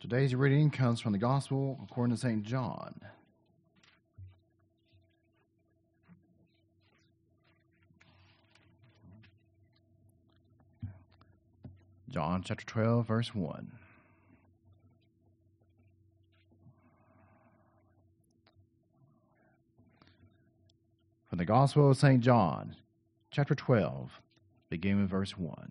Today's reading comes from the Gospel according to St. John. John chapter 12, verse 1. From the Gospel of St. John, chapter 12, beginning with verse 1.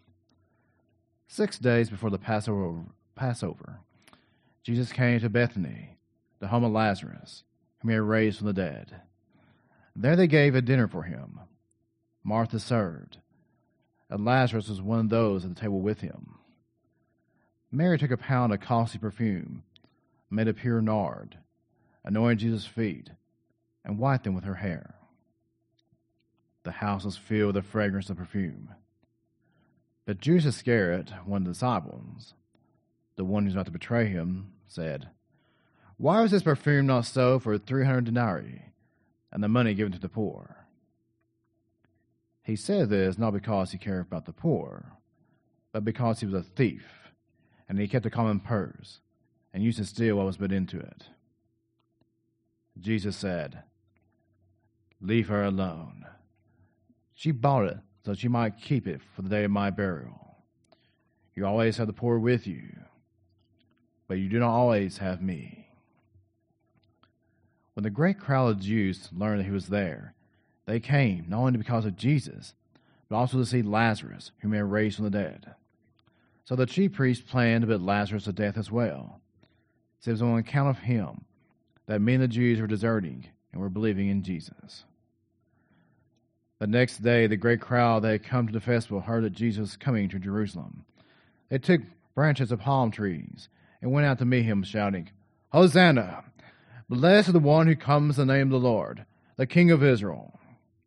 6 days before the Passover, Jesus came to Bethany, the home of Lazarus, whom he had raised from the dead. There they gave a dinner for him. Martha served, and Lazarus was one of those at the table with him. Mary took a pound of costly perfume, made of pure nard, anointed Jesus' feet, and wiped them with her hair. The house was filled with the fragrance of perfume. But Judas Iscariot, one of the disciples, the one who was about to betray him, said, "Why was this perfume not sold for 300 denarii, and the money given to the poor?" He said this not because he cared about the poor, but because he was a thief, and he kept a common purse, and used to steal what was put into it. Jesus said, "Leave her alone. She bought it so that she might keep it for the day of my burial. You always have the poor with you, but you do not always have me." When the great crowd of Jews learned that he was there, they came not only because of Jesus, but also to see Lazarus, whom he had raised from the dead. So the chief priests planned to put Lazarus to death as well. So it was on account of him that many of the Jews were deserting and were believing in Jesus. The next day, the great crowd that had come to the festival heard that Jesus was coming to Jerusalem. They took branches of palm trees and went out to meet him, shouting, "Hosanna! Blessed is the one who comes in the name of the Lord, the King of Israel."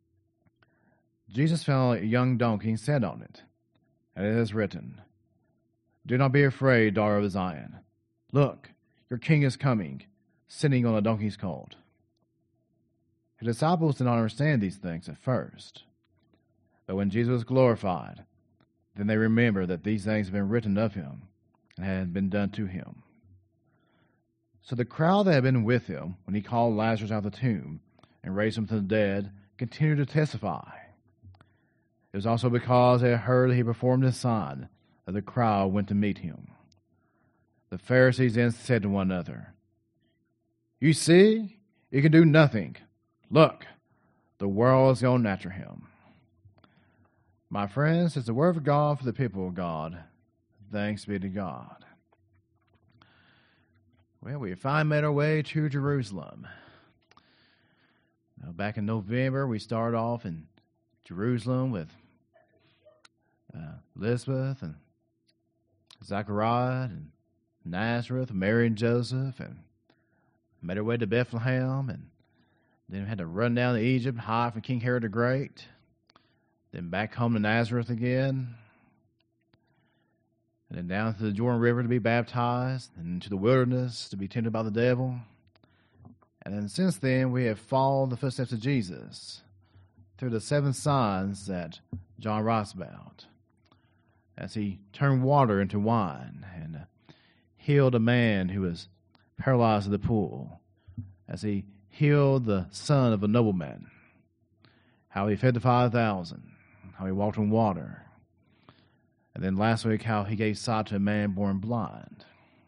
Jesus found a young donkey and sat on it. And it is written, "Do not be afraid, daughter of Zion. Look, your king is coming, sitting on a donkey's colt." His disciples did not understand these things at first. But when Jesus was glorified, then they remembered that these things had been written of him and had been done to him. So the crowd that had been with him when he called Lazarus out of the tomb and raised him from the dead continued to testify. It was also because they had heard that he performed this sign that the crowd went to meet him. The Pharisees then said to one another, "You see, he can do nothing. Look, the world is going after him." My friends, it's the word of God for the people of God. Thanks be to God. Well, we finally made our way to Jerusalem. Now, back in November, we started off in Jerusalem with Elizabeth and Zachariah and Nazareth, Mary and Joseph, and made our way to Bethlehem, and then we had to run down to Egypt, hide from King Herod the Great, then back home to Nazareth again, and then down to the Jordan River to be baptized, and into the wilderness to be tempted by the devil. And then since then, we have followed the footsteps of Jesus through the 7 signs that John writes about, as he turned water into wine and healed a man who was paralyzed at the pool, as he healed the son of a nobleman, how he fed the 5,000, how he walked on water, and then last week how he gave sight to a man born blind.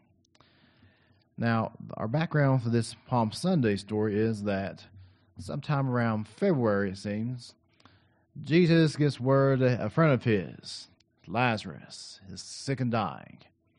Now, our background for this Palm Sunday story is that sometime around February, it seems, Jesus gets word that a friend of his, Lazarus, is sick and dying.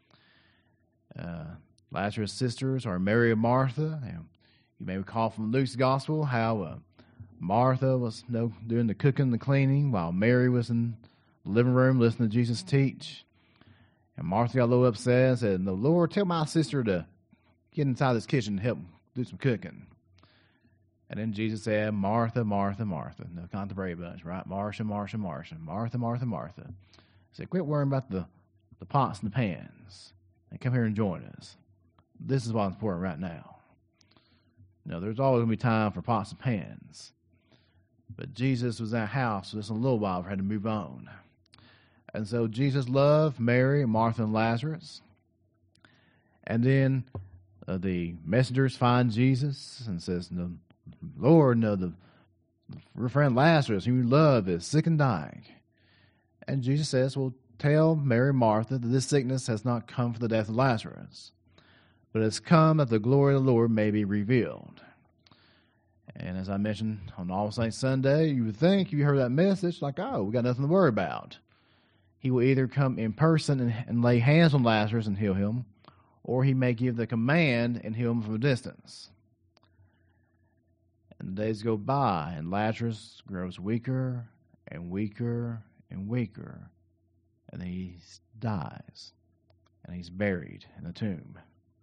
Lazarus' sisters are Mary and Martha. And you may recall from Luke's Gospel how Martha was doing the cooking and the cleaning while Mary was in the living room listening to Jesus teach. And Martha got a little upset and said, "No, Lord, tell my sister to get inside this kitchen and help do some cooking." And then Jesus said, "Martha, Martha, Martha." No, not the Brady Bunch, right? Marcia, Marcia, Marcia. Martha, Martha, Martha. He said, "Quit worrying about the pots and the pans and come here and join us. This is what's important right now." There's always going to be time for pots and pans. But Jesus was in that house for just a little while. We had to move on. And so Jesus loved Mary, Martha, and Lazarus. And then the messengers find Jesus and says, no, Lord, no, your friend Lazarus, whom you love, is sick and dying. And Jesus says, well, tell Mary and Martha that this sickness has not come for the death of Lazarus, but has come that the glory of the Lord may be revealed. And as I mentioned on All Saints Sunday, you would think if you heard that message, like, oh, we got nothing to worry about. He will either come in person and lay hands on Lazarus and heal him, or he may give the command and heal him from a distance. And the days go by, and Lazarus grows weaker and weaker and weaker, and he dies, and he's buried in a tomb.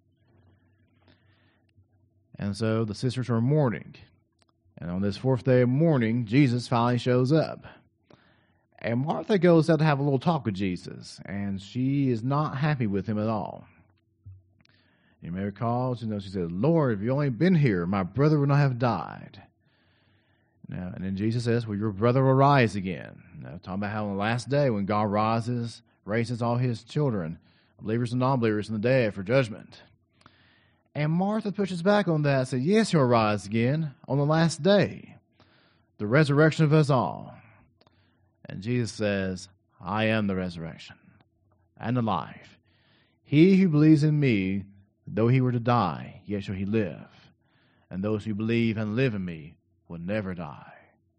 And so the sisters are mourning. And on this fourth day of mourning, Jesus finally shows up. And Martha goes out to have a little talk with Jesus, and she is not happy with him at all. You may recall, she said, Lord, if you only been here, my brother would not have died. Now, and then Jesus says, well, your brother will rise again. Now, talking about how on the last day when God raises all his children, believers and non-believers in the dead for judgment. And Martha pushes back on that and says, yes, he'll rise again on the last day, the resurrection of us all. And Jesus says, I am the resurrection and the life. He who believes in me, though he were to die, yet shall he live. And those who believe and live in me will never die.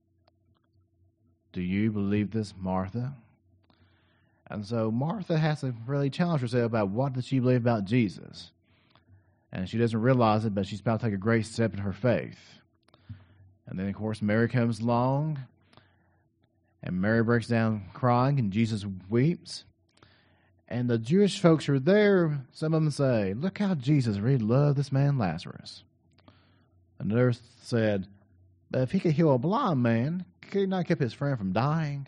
Do you believe this, Martha? And so Martha has to really challenge herself about what does she believe about Jesus. And she doesn't realize it, but she's about to take a great step in her faith. And then, of course, Mary comes along, and Mary breaks down crying, and Jesus weeps. And the Jewish folks who are there, some of them say, look how Jesus really loved this man Lazarus. Another said, but if he could heal a blind man, could he not keep his friend from dying?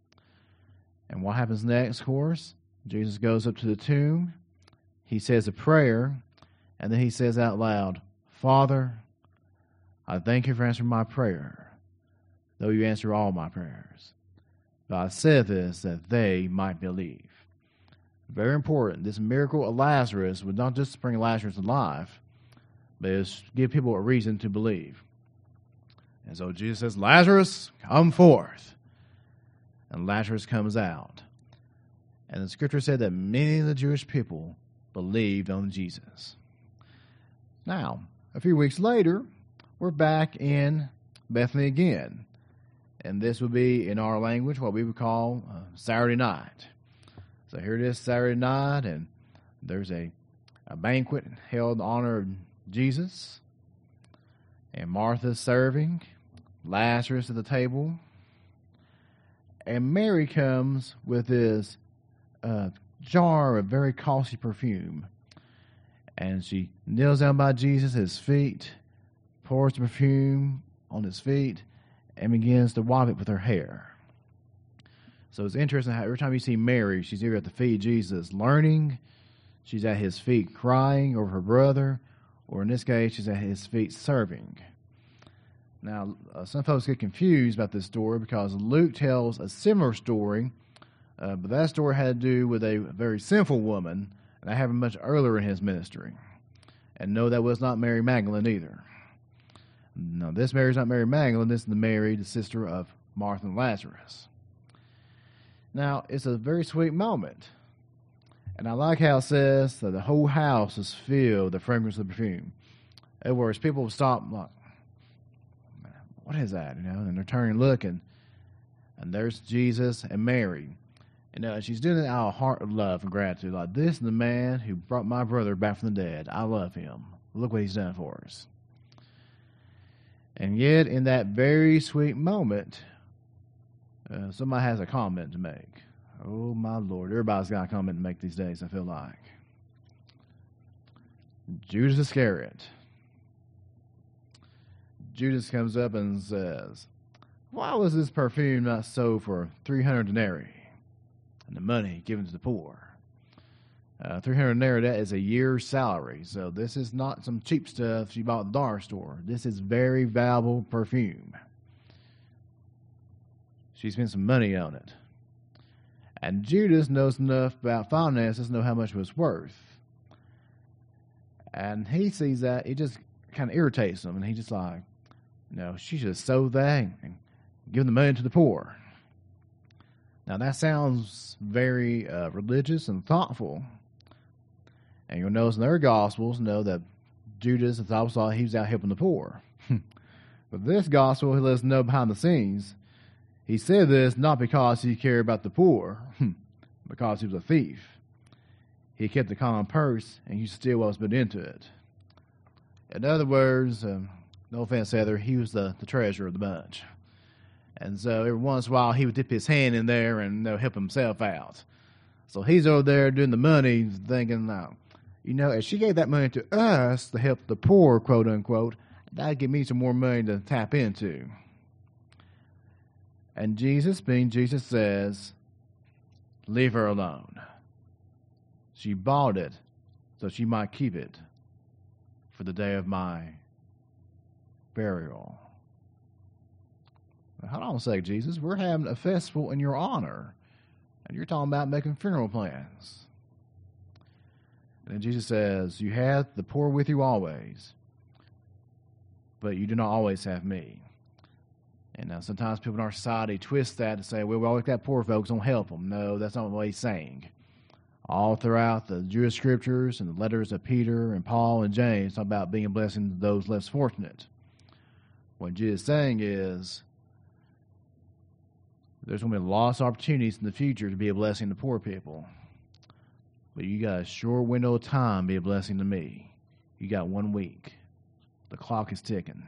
And what happens next, of course? Jesus goes up to the tomb. He says a prayer. And then he says out loud, Father, I thank you for answering my prayer, though you answer all my prayers. But I said this that they might believe. Very important. This miracle of Lazarus would not just bring Lazarus to life, but it give people a reason to believe. And so Jesus says, Lazarus, come forth. And Lazarus comes out. And the scripture said that many of the Jewish people believed on Jesus. Now, a few weeks later, we're back in Bethany again. And this would be, in our language, what we would call Saturday night. So here it is Saturday night, and there's a banquet held in honor of Jesus. And Martha's serving, Lazarus at the table. And Mary comes with this jar of very costly perfume. And she kneels down by Jesus, his feet, pours the perfume on his feet, and begins to wipe it with her hair. So it's interesting how every time you see Mary, she's either at the feet of Jesus learning, she's at his feet crying over her brother, or in this case, she's at his feet serving. Now, some folks get confused about this story because Luke tells a similar story, but that story had to do with a very sinful woman, and that happened much earlier in his ministry. And no, that was not Mary Magdalene either. No, this Mary is not Mary Magdalene. This is the Mary, the sister of Martha and Lazarus. Now, it's a very sweet moment. And I like how it says that the whole house is filled with the fragrance of the perfume. In other words, people will stop, like, what is that? And they're turning and looking. And there's Jesus and Mary. And she's doing it out of a heart of love and gratitude. Like, this is the man who brought my brother back from the dead. I love him. Look what he's done for us. And yet, in that very sweet moment, somebody has a comment to make. Oh, my Lord. Everybody's got a comment to make these days, I feel like. Judas Iscariot. Judas comes up and says, why was this perfume not sold for 300 denarii? And the money given to the poor. 300 denarii, that is a year's salary. So this is not some cheap stuff she bought at the dollar store. This is very valuable perfume. She spent some money on it. And Judas knows enough about finances to know how much it was worth. And he sees that. It just kind of irritates him. And he's just like, she should have sold that and given the money to the poor. Now, that sounds very religious and thoughtful. And you'll notice in their Gospels, that Judas, the disciples, thought he was out helping the poor. But this Gospel, he lets us know behind the scenes, he said this not because he cared about the poor, because he was a thief. He kept the common purse, and he still was put into it. In other words, no offense, Heather, he was the treasurer of the bunch. And so every once in a while, he would dip his hand in there and help himself out. So he's over there doing the money, thinking, if she gave that money to us to help the poor, quote unquote, that'd give me some more money to tap into. And Jesus, being Jesus, says, leave her alone. She bought it so she might keep it for the day of my burial. Hold on a sec, Jesus. We're having a festival in your honor, and you're talking about making funeral plans. And then Jesus says, you have the poor with you always, but you do not always have me. And now sometimes people in our society twist that to say, well, we always got poor folks, don't help them. No, that's not what he's saying. All throughout the Jewish scriptures and the letters of Peter and Paul and James talk about being a blessing to those less fortunate. What Jesus is saying is there's going to be lots of opportunities in the future to be a blessing to poor people. But you got a short window of time to be a blessing to me. You got 1 week. The clock is ticking.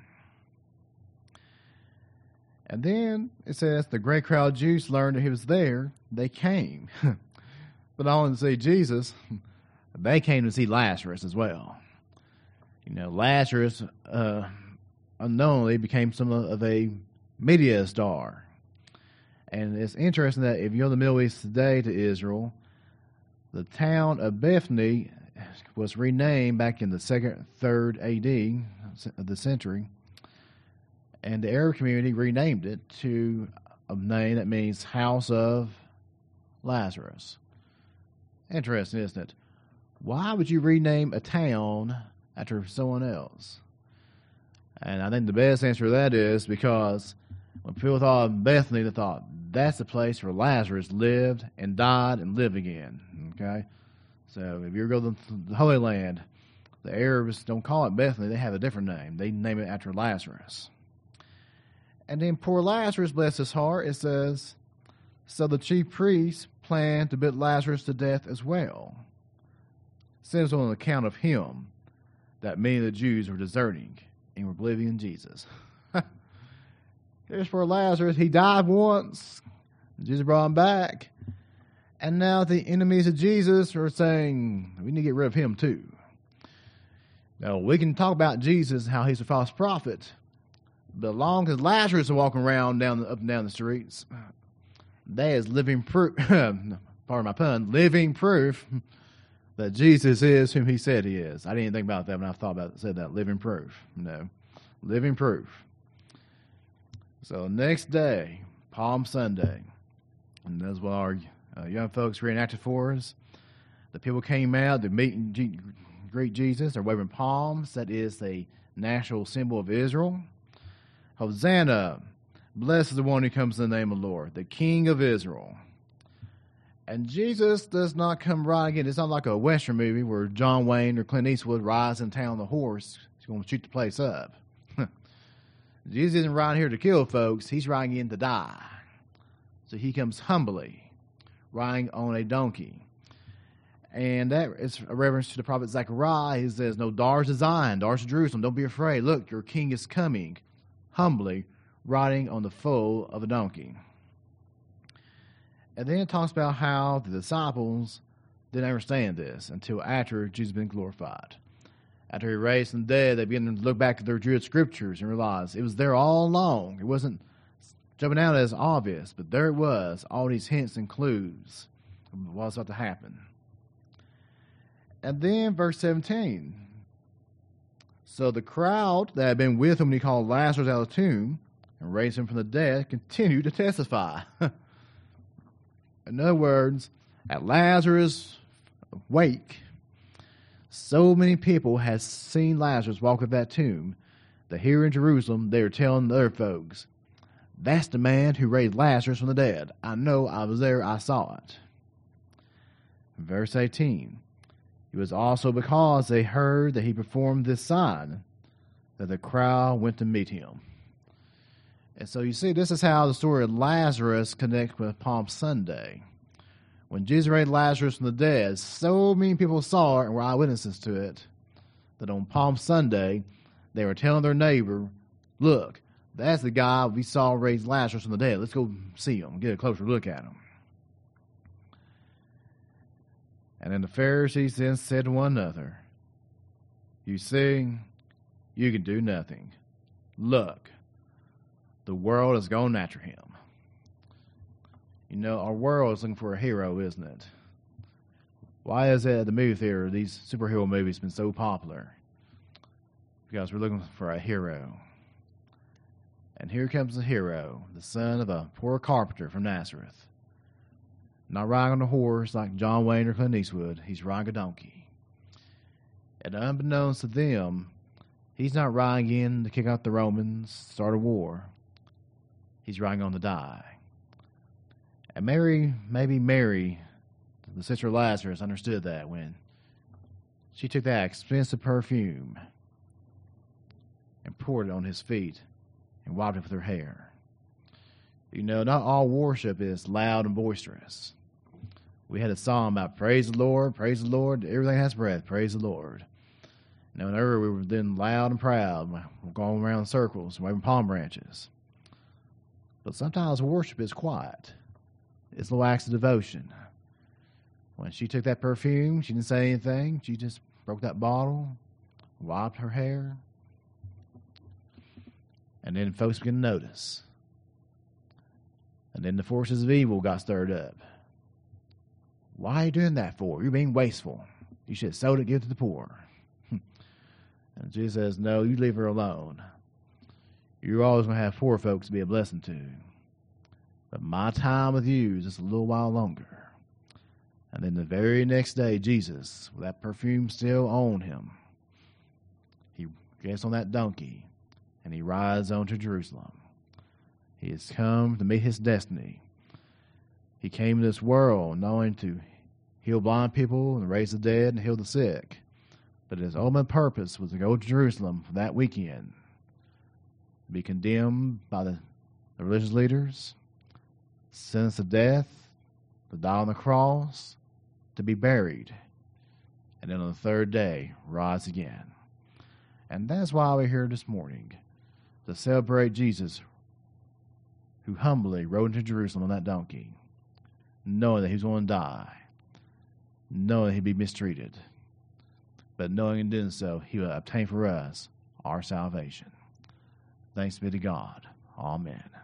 And then it says the great crowd of Jews learned that he was there. They came. But not only to see Jesus, they came to see Lazarus as well. Lazarus unknowingly became somewhat of a media star. And it's interesting that if you go to the Middle East today to Israel, the town of Bethany was renamed back in the 2nd, 3rd AD of the century. And the Arab community renamed it to a name that means house of Lazarus. Interesting, isn't it? Why would you rename a town after someone else? And I think the best answer to that is because when people thought of Bethany, they thought that's the place where Lazarus lived and died and lived again. Okay? So if you go to the Holy Land, the Arabs don't call it Bethany. They have a different name. They name it after Lazarus. And then poor Lazarus, bless his heart, it says, so the chief priests planned to put Lazarus to death as well. It says on account of him that many of the Jews were deserting and were believing in Jesus. Here's poor Lazarus. He died once. Jesus brought him back. And now the enemies of Jesus are saying, we need to get rid of him too. Now, we can talk about Jesus, how he's a false prophet, but as long as Lazarus is walking around up and down the streets, that is living proof, pardon my pun, living proof that Jesus is whom he said he is. I didn't even think about that when I thought about it, said that, living proof. No, living proof. So next day, Palm Sunday, and that's what our young folks reenacted for us. The people came out to meet and greet Jesus. They're waving palms. That is a national symbol of Israel. Hosanna, blessed is the one who comes in the name of the Lord, the King of Israel. And Jesus does not come riding in. It's not like a Western movie where John Wayne or Clint Eastwood rides in town on the horse. He's going to shoot the place up. Jesus isn't riding here to kill folks. He's riding in to die. So he comes humbly, riding on a donkey. And that is a reference to the prophet Zechariah. He says, no, daughters of Zion, daughters of Jerusalem, don't be afraid. Look, your king is coming, humbly, riding on the foal of a donkey. And then it talks about how the disciples didn't understand this until after Jesus had been glorified. After he raised from the dead, they began to look back at their Jewish scriptures and realize it was there all along. It wasn't jumping out as obvious, but there it was, all these hints and clues of what was about to happen. And then verse 17. So the crowd that had been with him when he called Lazarus out of the tomb and raised him from the dead continued to testify. In other words, at Lazarus' wake, So many people had seen Lazarus walk up that tomb that here in Jerusalem they were telling the other folks, "That's the man who raised Lazarus from the dead. I know, I was there, I saw it." Verse 18, it was also because they heard that he performed this sign that the crowd went to meet him. And so you see, this is how the story of Lazarus connects with Palm Sunday. When Jesus raised Lazarus from the dead, so many people saw it and were eyewitnesses to it that on Palm Sunday, they were telling their neighbor, "Look, that's the guy we saw raise Lazarus from the dead. Let's go see him, get a closer look at him." And then the Pharisees then said to one another, "You see, you can do nothing. Look, the world has gone after him." You know, our world is looking for a hero, isn't it? Why is it at the movie theater these superhero movies have been so popular? Because we're looking for a hero. And here comes the hero, the son of a poor carpenter from Nazareth. Not riding on a horse like John Wayne or Clint Eastwood. He's riding a donkey. And unbeknownst to them, he's not riding in to kick out the Romans, start a war. He's riding on to die. And maybe Mary, the sister of Lazarus, understood that when she took that expensive perfume and poured it on his feet and wiped it with her hair. You know, not all worship is loud and boisterous. We had a song about praise the Lord, everything has breath, praise the Lord. Now, whenever we were then loud and proud, we're going around in circles, waving palm branches. But sometimes worship is quiet. It's little acts of devotion. When she took that perfume, she didn't say anything. She just broke that bottle, wiped her hair, and then folks began to notice. And then the forces of evil got stirred up. "Why are you doing that for? You're being wasteful. You should have sold it, give it to the poor." And Jesus says, "No, you leave her alone. You're always going to have poor folks to be a blessing to. But my time with you is just a little while longer." And then the very next day, Jesus, with that perfume still on him, he gets on that donkey and he rides on to Jerusalem. He has come to meet his destiny. He came to this world not only to heal blind people and raise the dead and heal the sick, but his ultimate purpose was to go to Jerusalem for that weekend, be condemned by the religious leaders, sentenced to death, to die on the cross, to be buried, and then on the third day, rise again. And that's why we're here this morning, to celebrate Jesus, who humbly rode into Jerusalem on that donkey, knowing that he was going to die, knowing that he'd be mistreated, but knowing in doing so, he will obtain for us our salvation. Thanks be to God. Amen.